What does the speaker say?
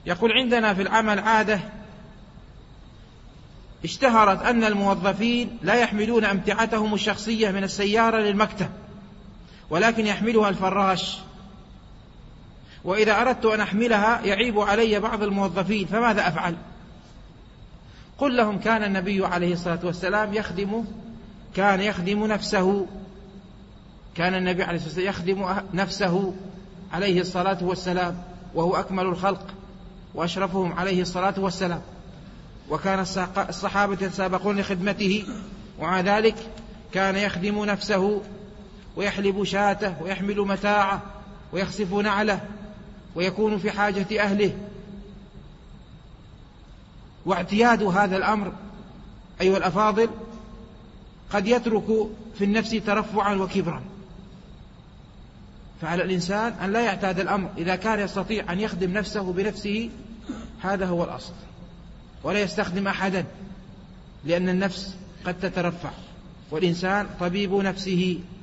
يقول: عندنا في العمل عادة اشتهرت أن الموظفين لا يحملون أمتعتهم الشخصية من السيارة للمكتب، ولكن يحملها الفراش، وإذا أردت أن أحملها يعيب علي بعض الموظفين، فماذا أفعل؟ قل لهم: كان النبي عليه الصلاة والسلام كان يخدم نفسه، كان النبي عليه الصلاة والسلام يخدم نفسه عليه الصلاة والسلام، وهو أكمل الخلق وأشرفهم عليه الصلاة والسلام، وكان الصحابة يتسابقون لخدمته، ومع ذلك كان يخدم نفسه ويحلب شاته ويحمل متاعه ويخسف نعله ويكون في حاجة أهله. واعتياد هذا الأمر أيها الأفاضل قد يترك في النفس ترفعا وكبرا، فعلى الإنسان أن لا يعتاد الأمر. إذا كان يستطيع أن يخدم نفسه بنفسه هذا هو الأصل، ولا يستخدم أحدا، لأن النفس قد تترفع، والإنسان طبيب نفسه.